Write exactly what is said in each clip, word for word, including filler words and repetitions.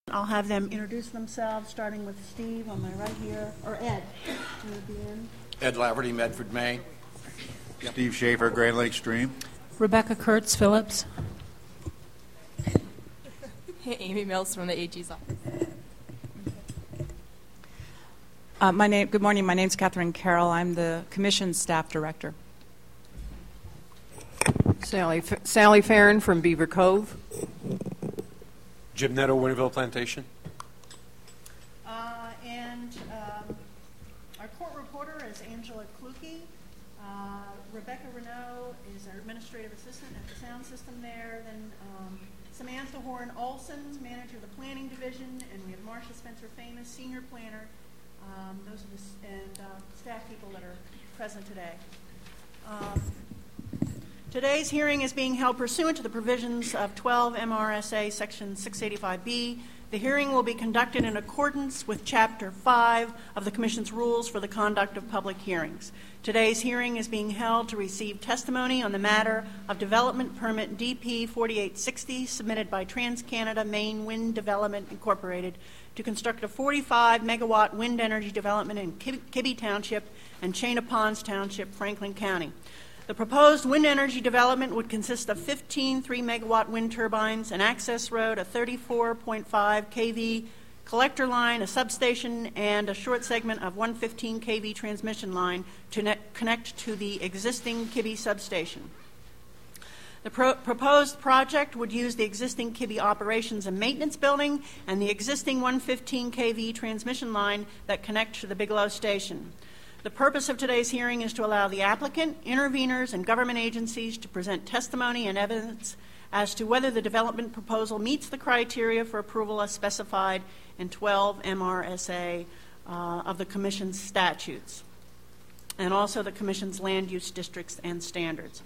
I'll have them introduce themselves, starting with Steve on my right here, or Ed. Ed Laverty, Medford, Maine. Yep. Steve Schaefer, Grand Lake Stream. Rebecca Kurtz, Phillips. Hey, Amy Mills from the A G's office. Uh, my name. Good morning. My name's Catherine Carroll. I'm the Commission Staff Director. Sally F- Sally Farron from Beaver Cove. Jim Netto, Winterville Plantation. Uh, and um, our court reporter is Angela Kluge. Uh, Rebecca Renault is our administrative assistant at the sound system there. Then um, Samantha Horn Olson, manager of the planning division, and we have Marcia Spencer Famous, senior planner. Um, those are the and uh, staff people that are present today. Um, Today's hearing is being held pursuant to the provisions of twelve M R S A Section six eighty-five B. The hearing will be conducted in accordance with Chapter five of the Commission's Rules for the Conduct of Public Hearings. Today's hearing is being held to receive testimony on the matter of Development Permit D P forty-eight sixty submitted by TransCanada Maine Wind Development Incorporated to construct a forty-five megawatt wind energy development in Kibbe Township and Chain of Ponds Township, Franklin County. The proposed wind energy development would consist of fifteen three megawatt wind turbines, an access road, a thirty-four point five kilovolt collector line, a substation, and a short segment of one hundred fifteen kilovolt transmission line to net connect to the existing Kibbe substation. The pro- proposed project would use the existing Kibbe operations and maintenance building and the existing one hundred fifteen kilovolt transmission line that connect to the Bigelow station. The purpose of today's hearing is to allow the applicant, interveners, and government agencies to present testimony and evidence as to whether the development proposal meets the criteria for approval as specified in twelve M R S A uh, of the Commission's statutes, and also the Commission's land use districts and standards.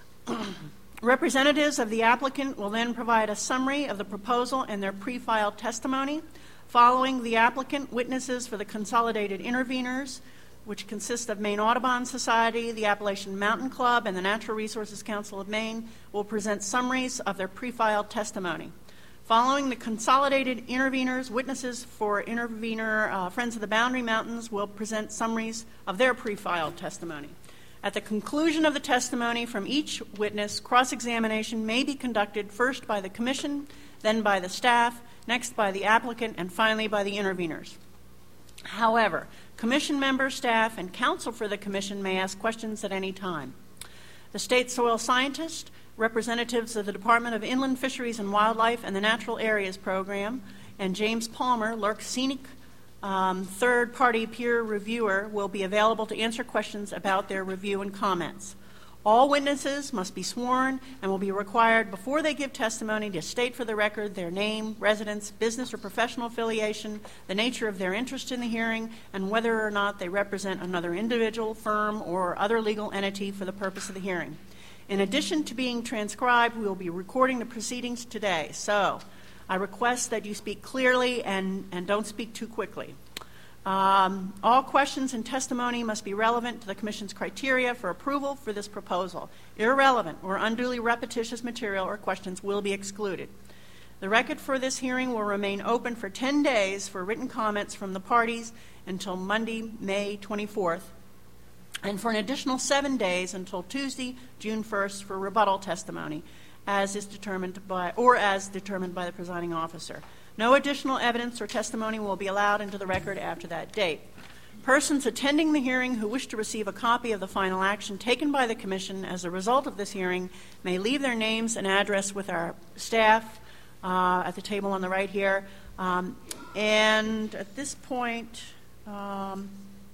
Representatives of the applicant will then provide a summary of the proposal and their pre-filed testimony. Following the applicant, witnesses for the consolidated interveners, which consist of Maine Audubon Society, the Appalachian Mountain Club, and the Natural Resources Council of Maine, will present summaries of their pre-filed testimony. Following the consolidated interveners, witnesses for intervener uh, Friends of the Boundary Mountains will present summaries of their pre-filed testimony. At the conclusion of the testimony from each witness, cross-examination may be conducted first by the Commission, then by the staff, next by the applicant, and finally by the interveners. However, Commission members, staff, and counsel for the Commission may ask questions at any time. The state soil scientist, representatives of the Department of Inland Fisheries and Wildlife and the Natural Areas Program, and James Palmer, L R C Scenic um, third-party peer reviewer, will be available to answer questions about their review and comments. All witnesses must be sworn and will be required before they give testimony to state for the record their name, residence, business or professional affiliation, the nature of their interest in the hearing, and whether or not they represent another individual, firm, or other legal entity for the purpose of the hearing. In addition to being transcribed, we will be recording the proceedings today. So I request that you speak clearly and, and don't speak too quickly. Um, all questions and testimony must be relevant to the Commission's criteria for approval for this proposal. Irrelevant or unduly repetitious material or questions will be excluded. The record for this hearing will remain open for ten days for written comments from the parties until Monday, May twenty-fourth, and for an additional seven days until Tuesday, June first, for rebuttal testimony, as is determined by or as determined by the presiding officer. No additional evidence or testimony will be allowed into the record after that date. Persons attending the hearing who wish to receive a copy of the final action taken by the Commission as a result of this hearing may leave their names and address with our staff uh, at the table on the right here. Um, and at this point, um,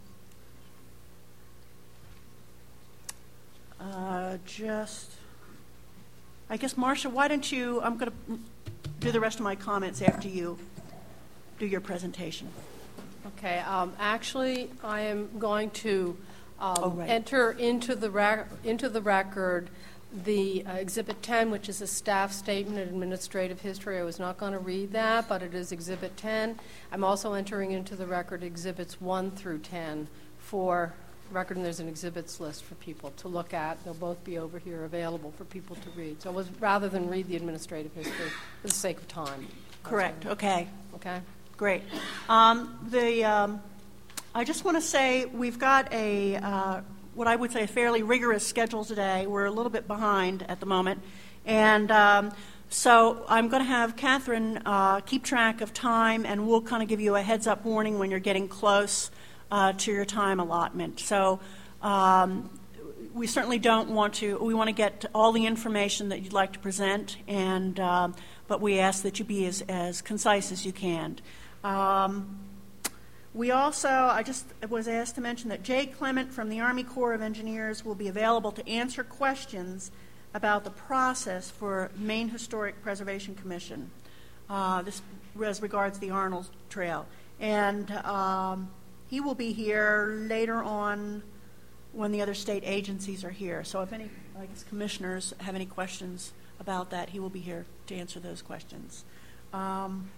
uh, just, I guess, Marcia, why don't you, I'm going to do the rest of my comments after you do your presentation. Okay. Um, actually, I am going to um, oh, right. enter into the rec- into the record the uh, Exhibit ten, which is a staff statement of administrative history. I was not going to read that, but it is Exhibit ten. I'm also entering into the record Exhibits one through ten for record, and there's an exhibits list for people to look at. They'll both be over here available for people to read. So it was rather than read the administrative history for the sake of time. Correct, okay. Okay. Great. Um, the, um, I just want to say we've got a, uh, what I would say, a fairly rigorous schedule today. We're a little bit behind at the moment. And um, so I'm going to have Catherine uh, keep track of time, and we'll kind of give you a heads-up warning when you're getting close uh, to your time allotment. So um, we certainly don't want to, we want to get all the information that you'd like to present, and uh, but we ask that you be as, as concise as you can. Um, we also, I just was asked to mention that Jay Clement from the Army Corps of Engineers will be available to answer questions about the process for Maine Historic Preservation Commission. Uh, this as regards the Arnold Trail. And um, he will be here later on when the other state agencies are here. So if any, I guess, commissioners have any questions about that, he will be here to answer those questions. Um,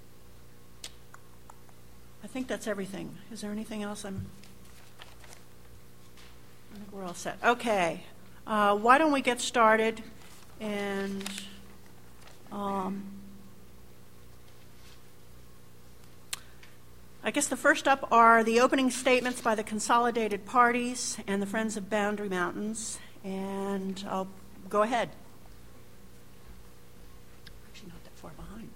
I think that's everything. Is there anything else? I'm, I think we're all set. Okay. Uh, why don't we get started? And um, I guess the first up are the opening statements by the consolidated parties and the Friends of Boundary Mountains. And I'll go ahead. Actually, not that far behind.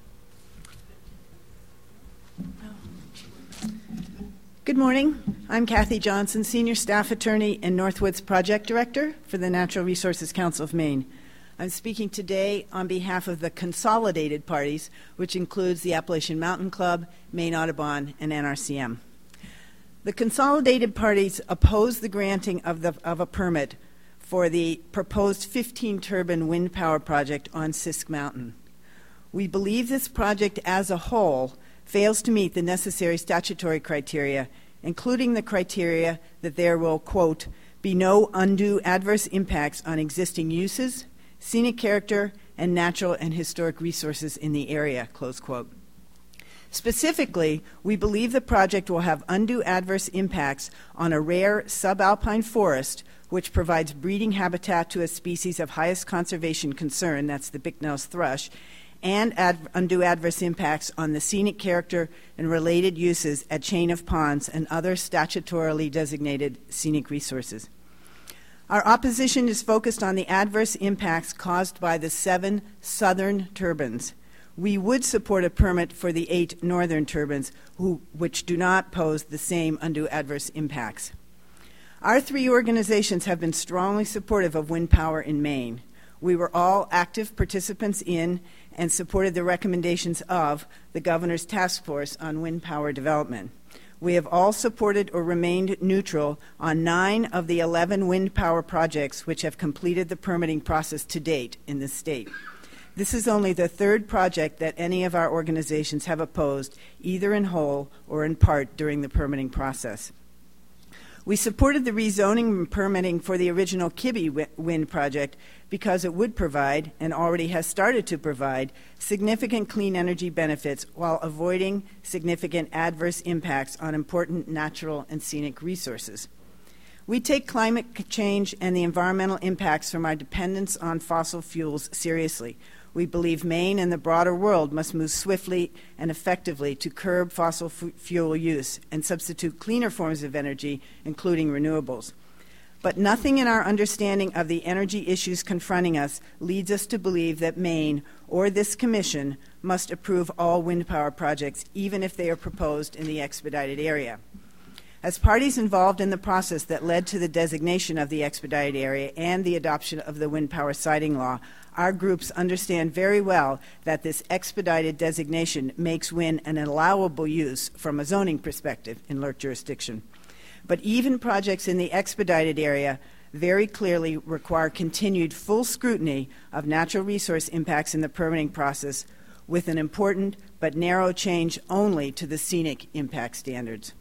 Good morning. I'm Kathy Johnson, Senior Staff Attorney and Northwoods Project Director for the Natural Resources Council of Maine. I'm speaking today on behalf of the consolidated parties, which includes the Appalachian Mountain Club, Maine Audubon, and N R C M. The consolidated parties oppose the granting of, the, of a permit for the proposed fifteen-turbine wind power project on Sisk Mountain. We believe this project as a whole fails to meet the necessary statutory criteria, including the criteria that there will, quote, be no undue adverse impacts on existing uses, scenic character, and natural and historic resources in the area, close quote. Specifically, we believe the project will have undue adverse impacts on a rare subalpine forest which provides breeding habitat to a species of highest conservation concern, that's the Bicknell's thrush, and ad- undue adverse impacts on the scenic character and related uses at Chain of Ponds and other statutorily designated scenic resources. Our opposition is focused on the adverse impacts caused by the seven southern turbines. We would support a permit for the eight northern turbines, who, which do not pose the same undue adverse impacts. Our three organizations have been strongly supportive of wind power in Maine. We were all active participants in and supported the recommendations of the Governor's Task Force on Wind Power Development. We have all supported or remained neutral on nine of the eleven wind power projects which have completed the permitting process to date in the state. This is only the third project that any of our organizations have opposed, either in whole or in part during the permitting process. We supported the rezoning and permitting for the original Kibbe wind project because it would provide, and already has started to provide, significant clean energy benefits while avoiding significant adverse impacts on important natural and scenic resources. We take climate change and the environmental impacts from our dependence on fossil fuels seriously. We believe Maine and the broader world must move swiftly and effectively to curb fossil f- fuel use and substitute cleaner forms of energy, including renewables. But nothing in our understanding of the energy issues confronting us leads us to believe that Maine or this Commission must approve all wind power projects, even if they are proposed in the expedited area. As parties involved in the process that led to the designation of the expedited area and the adoption of the wind power siting law, our groups understand very well that this expedited designation makes wind an allowable use from a zoning perspective in L R C jurisdiction. But even projects in the expedited area very clearly require continued full scrutiny of natural resource impacts in the permitting process, with an important but narrow change only to the scenic impact standards.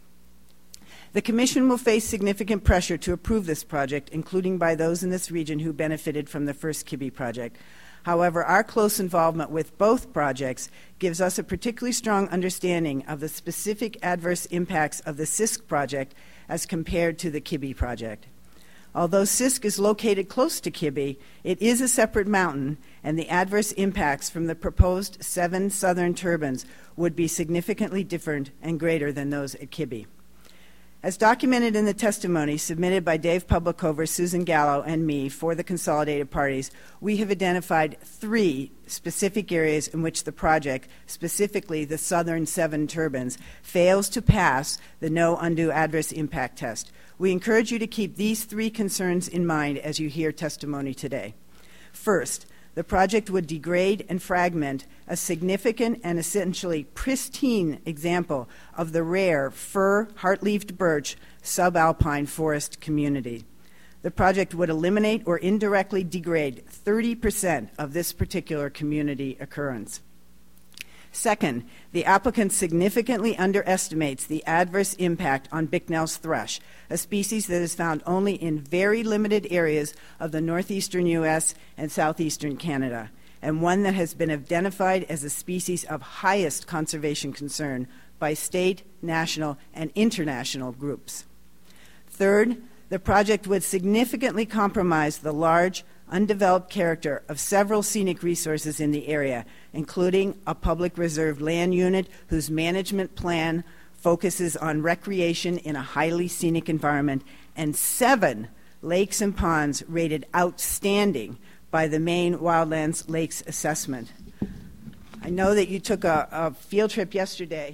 The Commission will face significant pressure to approve this project, including by those in this region who benefited from the first Kibbe project. However, our close involvement with both projects gives us a particularly strong understanding of the specific adverse impacts of the Sisk project as compared to the Kibbe project. Although Sisk is located close to Kibbe, it is a separate mountain, and the adverse impacts from the proposed seven southern turbines would be significantly different and greater than those at Kibbe. As documented in the testimony submitted by Dave Publicover, Susan Gallo, and me for the consolidated parties, we have identified three specific areas in which the project, specifically the southern seven turbines, fails to pass the no undue adverse impact test. We encourage you to keep these three concerns in mind as you hear testimony today. First, the project would degrade and fragment a significant and essentially pristine example of the rare fir heart-leaved birch subalpine forest community. The project would eliminate or indirectly degrade thirty percent of this particular community occurrence. Second, the applicant significantly underestimates the adverse impact on Bicknell's thrush, a species that is found only in very limited areas of the northeastern U S and southeastern Canada, and one that has been identified as a species of highest conservation concern by state, national, and international groups. Third, the project would significantly compromise the large, undeveloped character of several scenic resources in the area, including a public reserve land unit whose management plan focuses on recreation in a highly scenic environment, and seven lakes and ponds rated outstanding by the Maine Wildlands Lakes Assessment. I know that you took a, a field trip yesterday.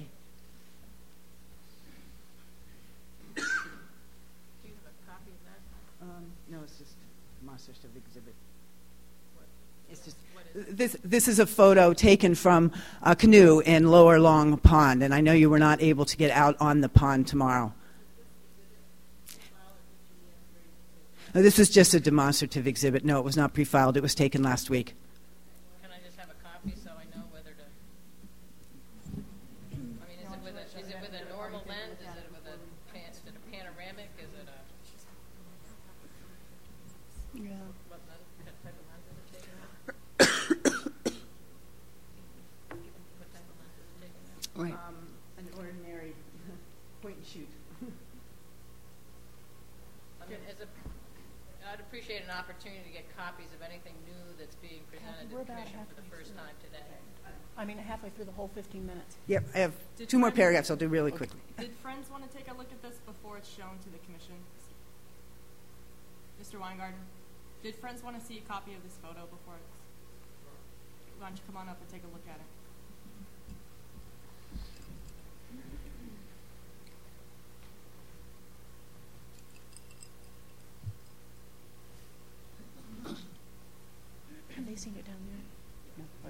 This, this is a photo taken from a canoe in Lower Long Pond, and I know you were not able to get out on the pond tomorrow. No, this was just a demonstrative exhibit. No, it was not pre-filed. It was taken last week. Can I just have a copy so I know whether to... I mean, is it with a, is it with a normal lens? Is it with a, pan, is it a panoramic? Is it a... Yeah. What lens, what type of lens is it taken out? What type of lens is it taken out? Right. Um, an ordinary point and shoot. I mean, as a, I'd appreciate an opportunity to get copies of anything new that's being presented to the Commission for the first time today. I mean, halfway through the whole fifteen minutes. Yep, I have Did two more Friends- paragraphs I'll do really quickly. Did Friends want to take a look at this before it's shown to the commission? Mister Weingarten, did Friends want to see a copy of this photo before it's... Why don't you come on up and take a look at it? Have they seen it down there?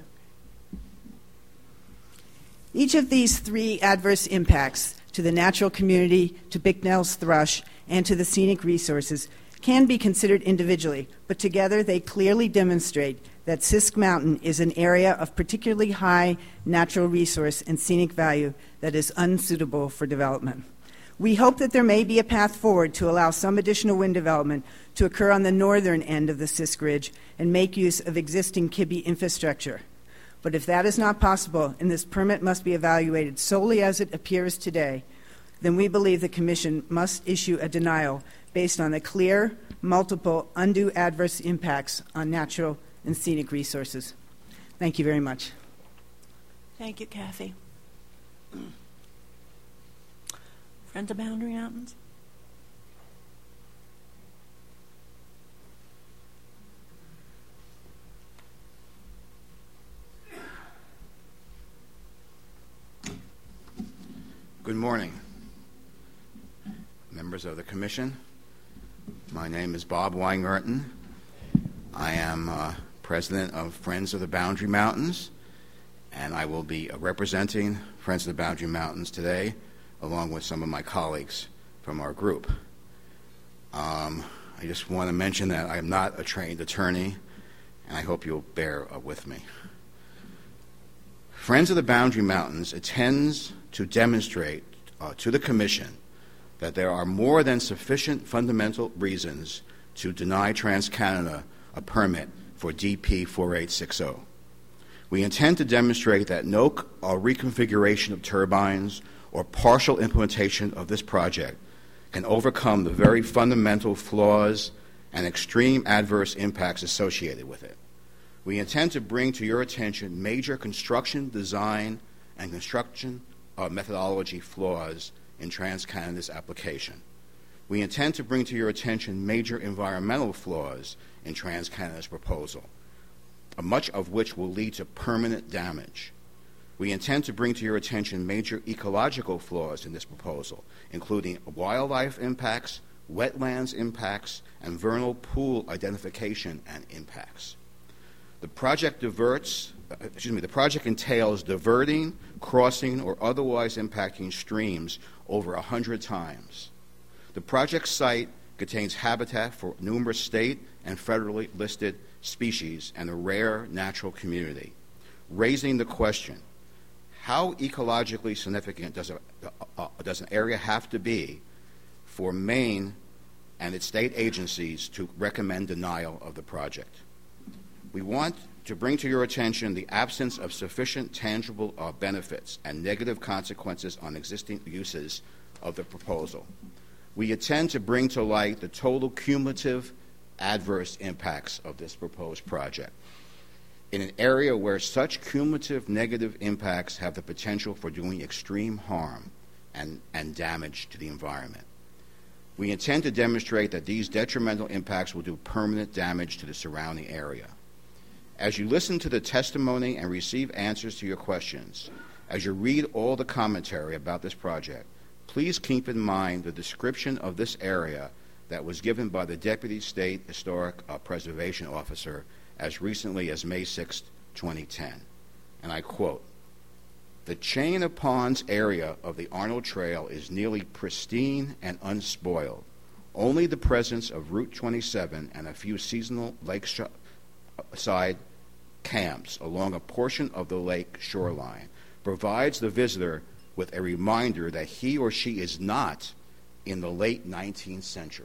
Each of these three adverse impacts to the natural community, to Bicknell's thrush, and to the scenic resources can be considered individually, but together they clearly demonstrate that Sisk Mountain is an area of particularly high natural resource and scenic value that is unsuitable for development. We hope that there may be a path forward to allow some additional wind development to occur on the northern end of the Sisk Ridge and make use of existing Kibbe infrastructure. But if that is not possible and this permit must be evaluated solely as it appears today, then we believe the Commission must issue a denial based on the clear, multiple, undue adverse impacts on natural and scenic resources. Thank you very much. Thank you, Kathy. Friends of Boundary Mountains? Good morning, members of the Commission. My name is Bob Weingarten. I am uh, president of Friends of the Boundary Mountains, and I will be uh, representing Friends of the Boundary Mountains today, along with some of my colleagues from our group. Um, I just want to mention that I am not a trained attorney, and I hope you'll bear uh, with me. Friends of the Boundary Mountains intends to demonstrate uh, to the Commission that there are more than sufficient fundamental reasons to deny TransCanada a permit for D P four eight six zero. We intend to demonstrate that no uh, reconfiguration of turbines or partial implementation of this project can overcome the very fundamental flaws and extreme adverse impacts associated with it. We intend to bring to your attention major construction, design, and construction uh, methodology flaws in TransCanada's application. We intend to bring to your attention major environmental flaws in TransCanada's proposal, much of which will lead to permanent damage. We intend to bring to your attention major ecological flaws in this proposal, including wildlife impacts, wetlands impacts, and vernal pool identification and impacts. The project diverts, uh, excuse me, the project entails diverting, crossing, or otherwise impacting streams over a hundred times. The project site contains habitat for numerous state and federally listed species and a rare natural community, raising the question, how ecologically significant does, a, uh, does an area have to be for Maine and its state agencies to recommend denial of the project? We want to bring to your attention the absence of sufficient tangible uh, benefits and negative consequences on existing uses of the proposal. We intend to bring to light the total cumulative adverse impacts of this proposed project in an area where such cumulative negative impacts have the potential for doing extreme harm and, and damage to the environment. We intend to demonstrate that these detrimental impacts will do permanent damage to the surrounding area. As you listen to the testimony and receive answers to your questions, as you read all the commentary about this project, please keep in mind the description of this area that was given by the Deputy State Historic uh, Preservation Officer as recently as May sixth, twenty ten. And I quote, "The chain of ponds area of the Arnold Trail is nearly pristine and unspoiled. Only the presence of Route twenty-seven and a few seasonal lakeside camps along a portion of the lake shoreline provides the visitor with a reminder that he or she is not in the late nineteenth century.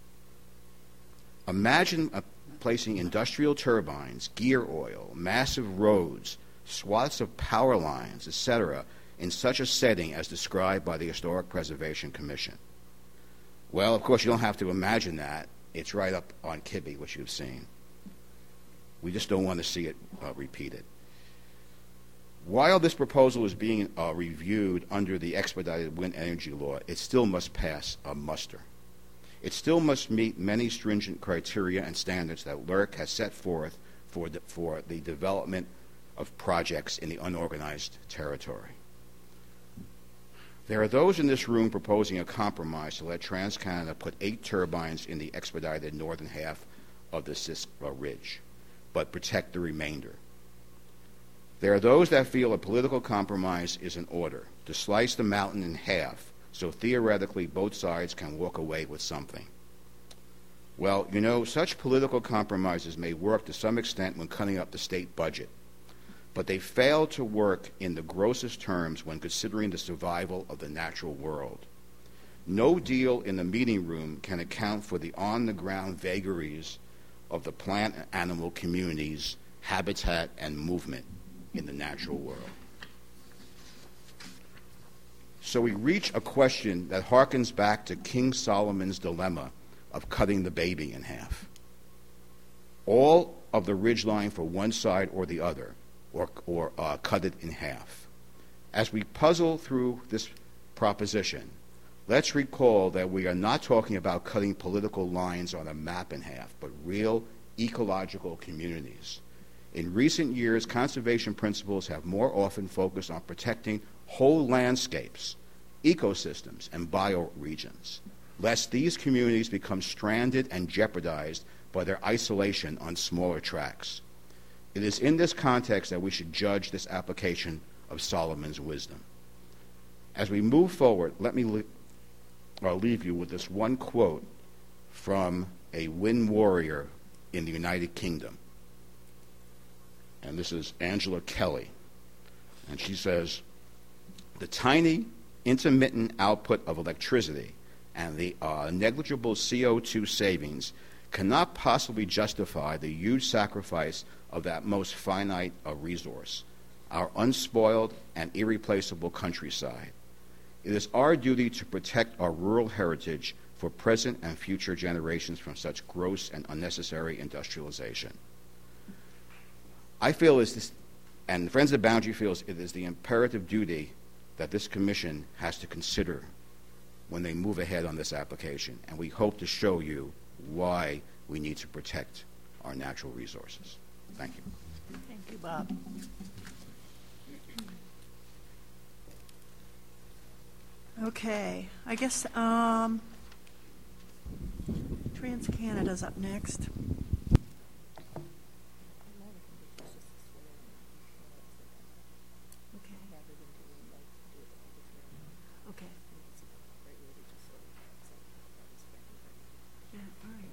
Imagine uh, placing industrial turbines, gear oil, massive roads, swaths of power lines, et cetera, in such a setting as described by the Historic Preservation Commission. Well, of course, you don't have to imagine that. It's right up on Kibbe, which you've seen. We just don't want to see it uh, repeated. While this proposal is being uh, reviewed under the expedited wind energy law, it still must pass a muster. It still must meet many stringent criteria and standards that L R C has set forth for the, for the development of projects in the unorganized territory. There are those in this room proposing a compromise to let TransCanada put eight turbines in the expedited northern half of the Sisk uh, Ridge, but protect the remainder. There are those that feel a political compromise is in order, to slice the mountain in half so theoretically both sides can walk away with something. Well, you know, such political compromises may work to some extent when cutting up the state budget, but they fail to work in the grossest terms when considering the survival of the natural world. No deal in the meeting room can account for the on-the-ground vagaries of the plant and animal communities, habitat, and movement in the natural world. So we reach a question that harkens back to King Solomon's dilemma of cutting the baby in half. All of the ridgeline for one side or the other, or, or uh, cut it in half. As we puzzle through this proposition, let's recall that we are not talking about cutting political lines on a map in half, but real ecological communities. In recent years, conservation principles have more often focused on protecting whole landscapes, ecosystems, and bioregions, lest these communities become stranded and jeopardized by their isolation on smaller tracts. It is in this context that we should judge this application of Solomon's wisdom. As we move forward, let me le- I'll leave you with this one quote from a wind warrior in the United Kingdom. And this is Angela Kelly. And she says, "The tiny, intermittent output of electricity and the uh, negligible C O two savings cannot possibly justify the huge sacrifice of that most finite uh, resource, our unspoiled and irreplaceable countryside. It is our duty to protect our rural heritage for present and future generations from such gross and unnecessary industrialization. I feel is this, and Friends of the Boundary feels it is the imperative duty that this commission has to consider when they move ahead on this application, and we hope to show you why we need to protect our natural resources. Thank you. Thank you, Bob. Okay, I guess um, TransCanada's up next. Okay. Yeah, all right.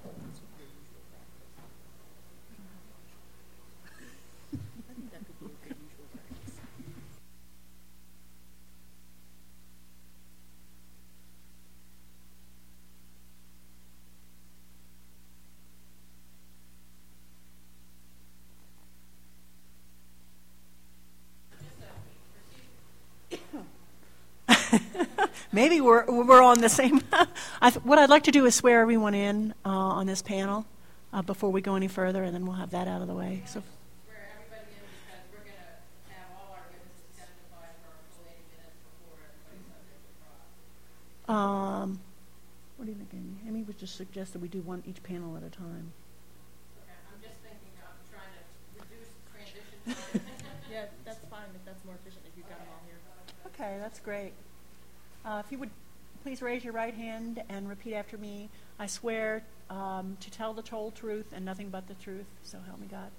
Maybe we're we're on the same. I th- what I'd like to do is swear everyone in uh, on this panel uh, before we go any further, and then we'll have that out of the way. So. Swear everybody in because we're going to have all our witnesses testify for a full eighty minutes before everybody's subject to trial. Um, what do you think, Amy? Amy would just suggest that we do one each panel at a time. Okay, I'm just thinking I'm trying to reduce transition time. Yeah, that's fine if that's more efficient if you've got them all here. Okay, that's great. Uh, if you would please raise your right hand and repeat after me. I swear um, to tell the whole truth and nothing but the truth, so help me God.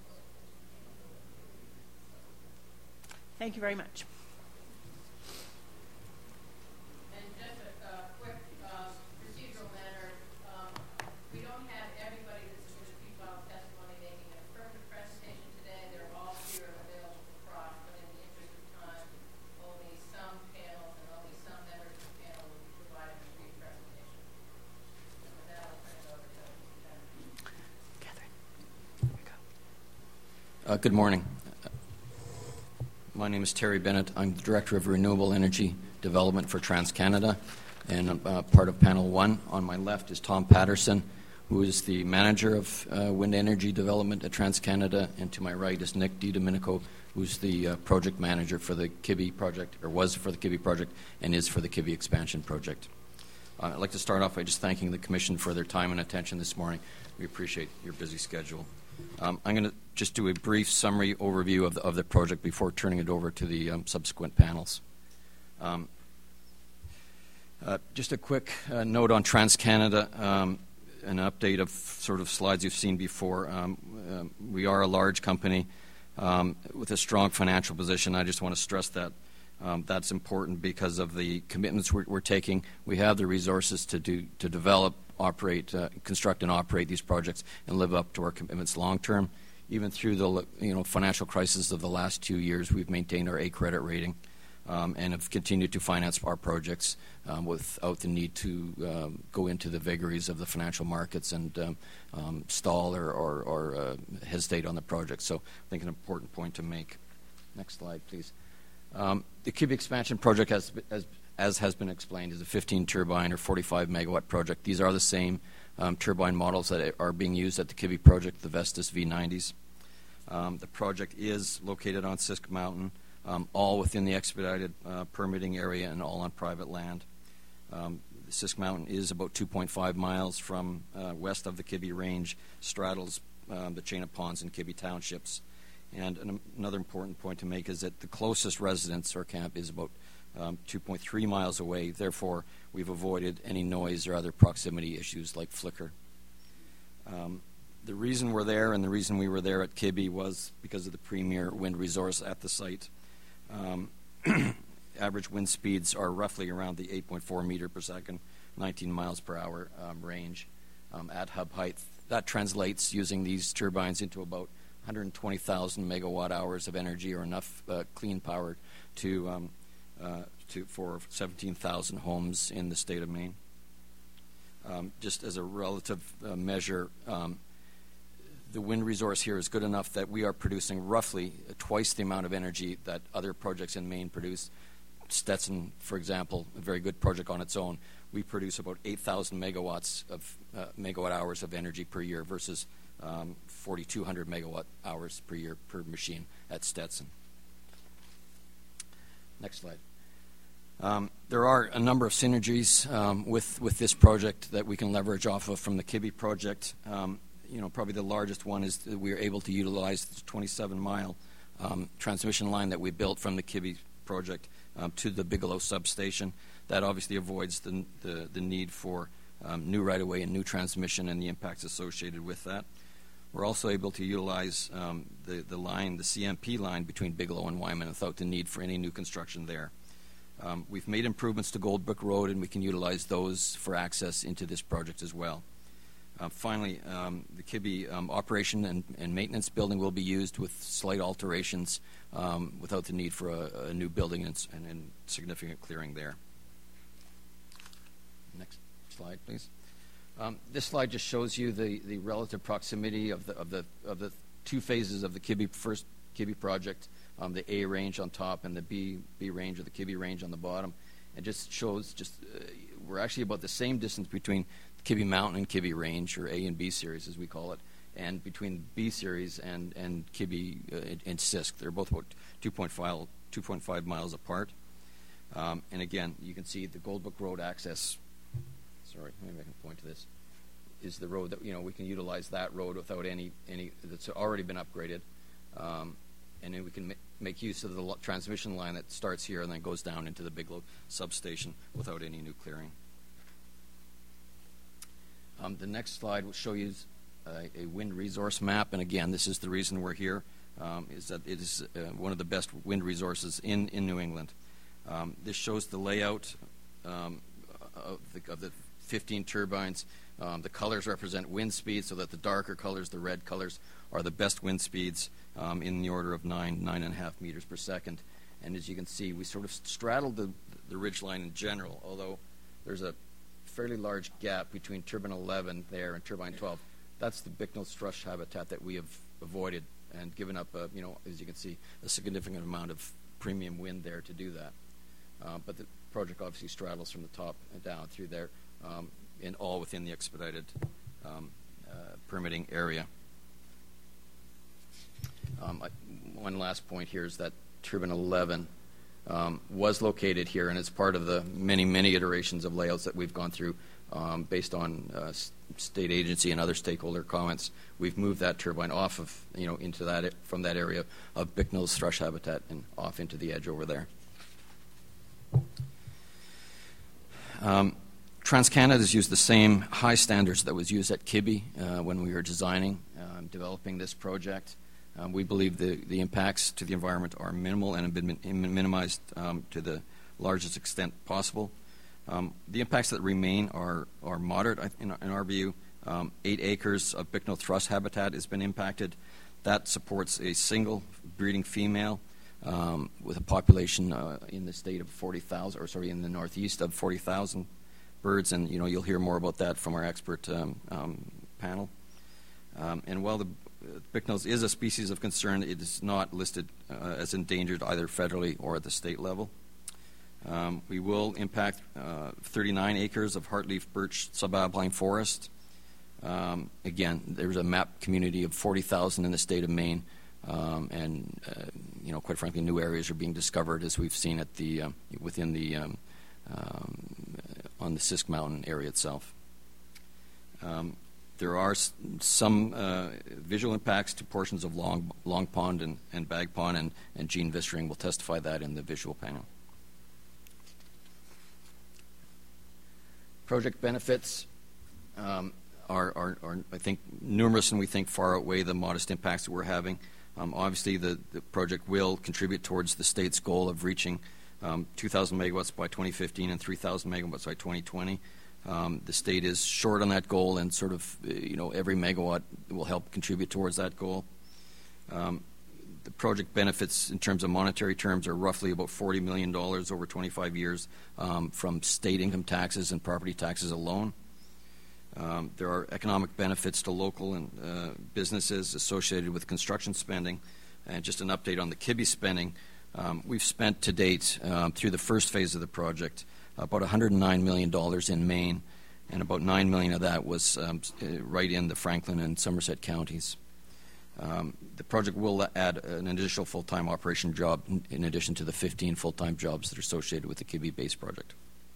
Thank you very much. And just a uh, quick uh, procedural matter, um, we don't have everybody that's going to speak about testimony making an affirmative presentation today. They're all here and available for cross, but in the interest of time, only some panels and only some members of the panel will be providing a brief presentation. And with that, I'll turn it over to Lieutenant. Catherine, here we go. Uh, good morning. My name is Terry Bennett. I'm the Director of Renewable Energy Development for TransCanada, and I'm uh, part of Panel one. On my left is Tom Patterson, who is the Manager of uh, Wind Energy Development at TransCanada, and to my right is Nick DiDomenico, who's the uh, Project Manager for the Kibby project, or was for the Kibby project, and is for the Kibby Expansion project. Uh, I'd like to start off by just thanking the Commission for their time and attention this morning. We appreciate your busy schedule. Um, I'm going to just do a brief summary overview of the, of the project before turning it over to the um, subsequent panels. Um, uh, just a quick uh, note on TransCanada, um, an update of sort of slides you've seen before. Um, uh, we are a large company um, with a strong financial position. I just want to stress that um, that's important because of the commitments we're, we're taking. We have the resources to do to develop, operate, uh, construct and operate these projects and live up to our commitments long term. Even through the you know financial crisis of the last two years, we've maintained our A credit rating um, and have continued to finance our projects um, without the need to um, go into the vagaries of the financial markets and um, um, stall or, or, or uh, hesitate on the project. So I think an important point to make. Next slide, please. Um, the Kibby Expansion project, has, as, as has been explained, is a fifteen turbine or forty-five megawatt project. These are the same um, turbine models that are being used at the Kibby project, the Vestas V nineties. Um, the project is located on Sisk Mountain, um, all within the expedited uh, permitting area and all on private land. Um, Sisk Mountain is about two point five miles from uh, west of the Kibby Range, straddles uh, the chain of ponds in Kibby Townships. And an, another important point to make is that the closest residence or camp is about um, two point three miles away. Therefore, we've avoided any noise or other proximity issues like flicker. Um, the reason we're there and the reason we were there at Kibby was because of the premier wind resource at the site. Um, average wind speeds are roughly around the eight point four meter per second, nineteen miles per hour um, range um, at hub height. That translates using these turbines into about one hundred twenty thousand megawatt hours of energy, or enough uh, clean power to, um, uh, to for seventeen thousand homes in the state of Maine. Um, just as a relative uh, measure, um, the wind resource here is good enough that we are producing roughly twice the amount of energy that other projects in Maine produce Stetson, for example, a very good project on its own, we produce about eight thousand megawatts of uh, megawatt hours of energy per year versus um, forty-two hundred megawatt hours per year per machine at Stetson. Next slide. Um, there are a number of synergies um, with with this project that we can leverage off of from the Kibby project. Um, you know, probably the largest one is that we are able to utilize the twenty-seven mile um, transmission line that we built from the Kibby project um, to the Bigelow substation. That obviously avoids the the, the need for um, new right-of-way and new transmission and the impacts associated with that. We're also able to utilize um, the the line, the C M P line between Bigelow and Wyman, without the need for any new construction there. Um, we've made improvements to Goldbrook Road, and we can utilize those for access into this project as well. Uh, finally, um, the Kibby um, operation and, and maintenance building will be used with slight alterations um, without the need for a, a new building and, and, and significant clearing there. Next slide, please. Um, this slide just shows you the, the relative proximity of the of the of the two phases of the Kibby first Kibby project. Um, the A range on top and the B B range or the Kibby range on the bottom. It just shows just uh, we're actually about the same distance between Kibby Mountain and Kibby Range, or A and B series as we call it, and between B series and and Kibby uh, and Sisk. They're both about two point five miles apart. Um, and again, you can see the Goldbrook Road access. Sorry, maybe I can point to this. Is the road that you know we can utilize that road without any any that's already been upgraded. Um, And then we can ma- make use of the lo- transmission line that starts here and then goes down into the Bigelow substation without any new clearing. Um, the next slide will show you uh, a wind resource map. And again, this is the reason we're here, um, is that it is uh, one of the best wind resources in, in New England. Um, this shows the layout um, of, the, of the fifteen turbines. Um, the colors represent wind speed, so that the darker colors, the red colors, are the best wind speeds um, in the order of nine, nine and a half meters per second. And as you can see, we sort of straddled the, the ridge line in general, although there's a fairly large gap between turbine eleven there and turbine twelve. That's the Bicknell's thrush habitat that we have avoided and given up, a, you know, as you can see, a significant amount of premium wind there to do that. Uh, but the project obviously straddles from the top and down through there, um, and all within the expedited um, uh, permitting area. Um, I, one last point here is that turbine eleven um, was located here, and it's part of the many, many iterations of layouts that we've gone through um, based on uh, state agency and other stakeholder comments. We've moved that turbine off of, you know, into that, from that area of Bicknell's thrush habitat and off into the edge over there. Um, TransCanada has used the same high standards that was used at Kibby uh, when we were designing, um, developing this project. Um, we believe the, the impacts to the environment are minimal and have been min- minimized um, to the largest extent possible. Um, the impacts that remain are, are moderate in, in our view. Um, eight acres of Bicknell thrush habitat has been impacted. That supports a single breeding female um, with a population uh, in the state of forty thousand, or sorry, in the northeast of forty thousand birds, and you know you'll hear more about that from our expert um, um, panel. Um, and while the uh, Bicknell's is a species of concern, it is not listed uh, as endangered either federally or at the state level. Um, we will impact uh, thirty-nine acres of heartleaf birch subalpine forest. Um, again, there's a map community of forty thousand in the state of Maine, um, and uh, you know, quite frankly, new areas are being discovered, as we've seen at the um, within the um, um, on the Sisk Mountain area itself. Um, there are s- some uh, visual impacts to portions of Long Long Pond and, and Bag Pond, and, and Gene Vistering will testify that in the visual panel. Project benefits um, are, are, are, I think, numerous, and we think far outweigh the modest impacts that we're having. Um, obviously, the, the project will contribute towards the state's goal of reaching um, two thousand megawatts by twenty fifteen and three thousand megawatts by twenty twenty. Um, the state is short on that goal, and sort of, you know, every megawatt will help contribute towards that goal. Um, the project benefits in terms of monetary terms are roughly about forty million dollars over twenty-five years um, from state income taxes and property taxes alone. Um, there are economic benefits to local and uh, businesses associated with construction spending. And just an update on the Kibby spending. Um, we've spent to date, um, through the first phase of the project, about one hundred nine million dollars in Maine, and about nine million dollars of that was um, right in the Franklin and Somerset counties. Um, the project will add an additional full-time operation job in, in addition to the fifteen full-time jobs that are associated with the Kibbe Base project.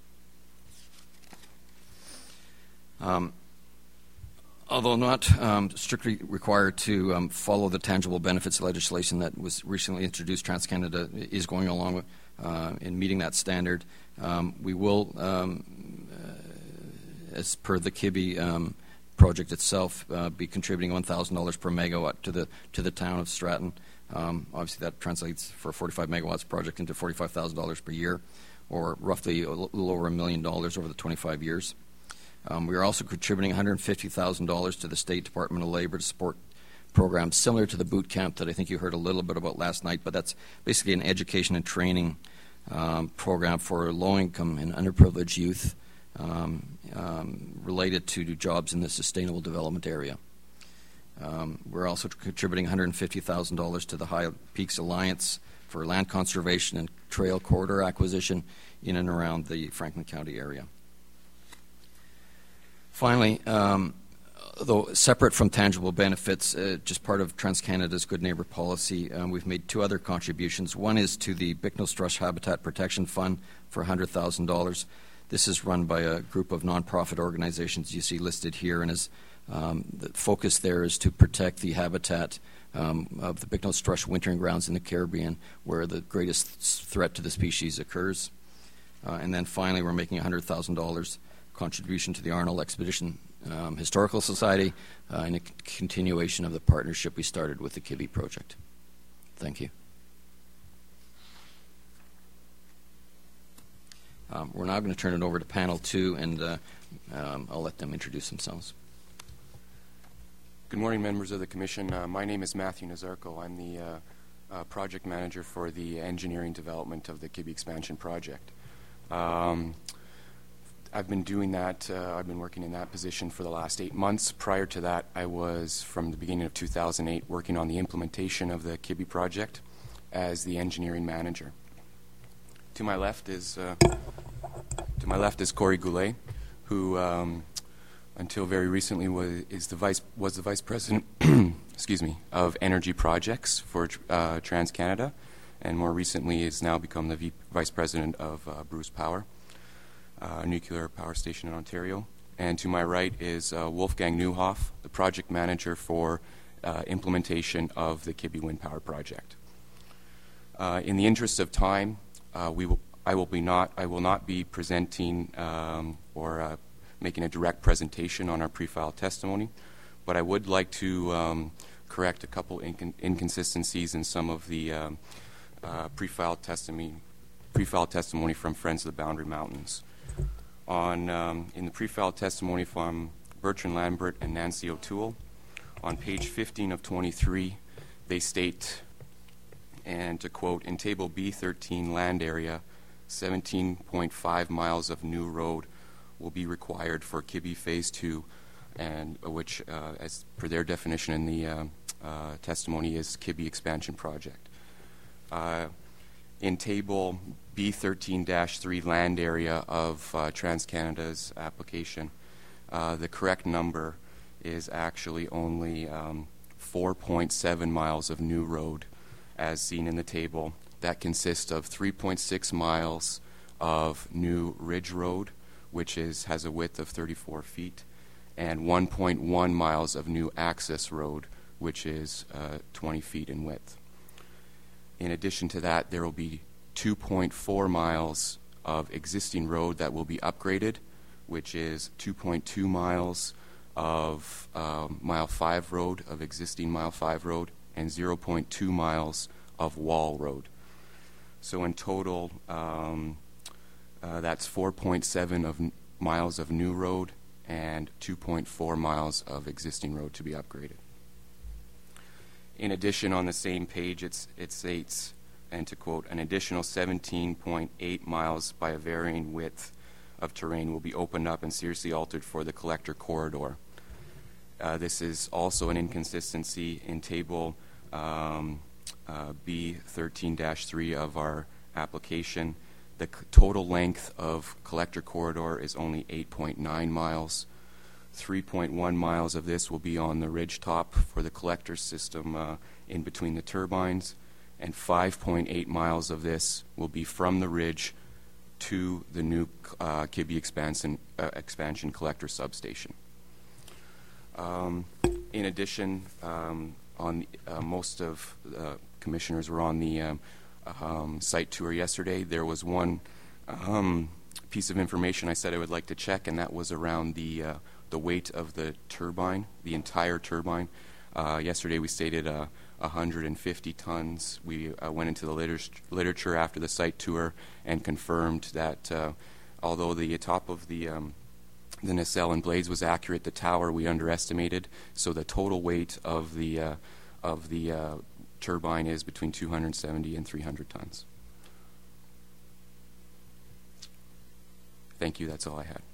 Um, although not um, strictly required to um, follow the tangible benefits legislation that was recently introduced, TransCanada is going along with, uh, in meeting that standard. Um, we will, um, uh, as per the Kibbe um, project itself, uh, be contributing one thousand dollars per megawatt to the to the town of Stratton. Um, obviously, that translates for a forty-five megawatts project into forty-five thousand dollars per year, or roughly a little over a million dollars over the twenty-five years. Um, we are also contributing one hundred fifty thousand dollars to the State Department of Labor to support programs similar to the boot camp that I think you heard a little bit about last night, but that's basically an education and training um, program for low-income and underprivileged youth um, um, related to jobs in the sustainable development area. Um, we're also contributing one hundred fifty thousand dollars to the High Peaks Alliance for land conservation and trail corridor acquisition in and around the Franklin County area. Finally, um, though separate from tangible benefits, uh, just part of TransCanada's Good Neighbor policy, um, we've made two other contributions. One is to the Bicknell's Thrush Habitat Protection Fund for one hundred thousand dollars. This is run by a group of nonprofit organizations you see listed here, and is, um, the focus there is to protect the habitat um, of the Bicknell's thrush wintering grounds in the Caribbean, where the greatest threat to the species occurs. Uh, and then finally, we're making one hundred thousand dollars contribution to the Arnold Expedition um, Historical Society uh, in a c- continuation of the partnership we started with the Kibbe project. Thank you. Um, we're now going to turn it over to panel two, and uh, um, I'll let them introduce themselves. Good morning, members of the Commission. Uh, my name is Matthew Nazarko. I'm the uh, uh, project manager for the engineering development of the Kibbe expansion project. Um, I've been doing that, uh, I've been working in that position for the last eight months. Prior to that, I was, from the beginning of two thousand eight, working on the implementation of the Kibbe project as the engineering manager. To my left is uh, to my left is Corey Goulet, who um, until very recently was is the vice was the vice president excuse me of energy projects for uh, TransCanada, and more recently has now become the v- vice president of uh, Bruce Power, Uh, nuclear power station in Ontario. And to my right is uh, Wolfgang Neuhoff, the project manager for uh, implementation of the Kibbe Wind Power project. Uh, in the interest of time, uh, we will, I will be not I will not be presenting um, or uh, making a direct presentation on our pre-filed testimony, but I would like to um, correct a couple inc- inconsistencies in some of the um, uh, pre-filed testimony pre-filed testimony from Friends of the Boundary Mountains. On um, in the pre-filed testimony from Bertrand Lambert and Nancy O'Toole, on page fifteen of twenty-three, they state, and to quote, in Table B thirteen land area, seventeen point five miles of new road will be required for Kibbe Phase two, and uh, which, uh, as per their definition in the uh, uh, testimony, is Kibbe expansion project. Uh, in Table B thirteen dash three land area of uh, TransCanada's application, uh, the correct number is actually only um, four point seven miles of new road, as seen in the table. That consists of three point six miles of new ridge road, which is has a width of thirty-four feet, and one point one miles of new access road, which is uh, twenty feet in width. In addition to that, there will be two point four miles of existing road that will be upgraded, which is two point two miles of um, mile five road, of existing mile five road, and zero point two miles of wall road. So in total, um, uh, that's four point seven of n- miles of new road and two point four miles of existing road to be upgraded. In addition, on the same page, it's, it states, and to quote, an additional seventeen point eight miles by a varying width of terrain will be opened up and seriously altered for the collector corridor. Uh, this is also an inconsistency in Table um, uh, B thirteen dash three of our application. The c- total length of collector corridor is only eight point nine miles. three point one miles of this will be on the ridge top for the collector system uh, in between the turbines, and five point eight miles of this will be from the ridge to the new uh, Kibbe expansion, uh, expansion collector substation. Um, in addition, um, on uh, most of the commissioners were on the um, um, site tour yesterday. There was one um, piece of information I said I would like to check, and that was around the uh, the weight of the turbine, the entire turbine. Uh, yesterday we stated uh, one hundred fifty tons. We uh, went into the liter- literature after the site tour and confirmed that uh, although the top of the um, the nacelle and blades was accurate, the tower we underestimated. So the total weight of the uh, of the uh, turbine is between two hundred seventy and three hundred tons. Thank you. That's all I had.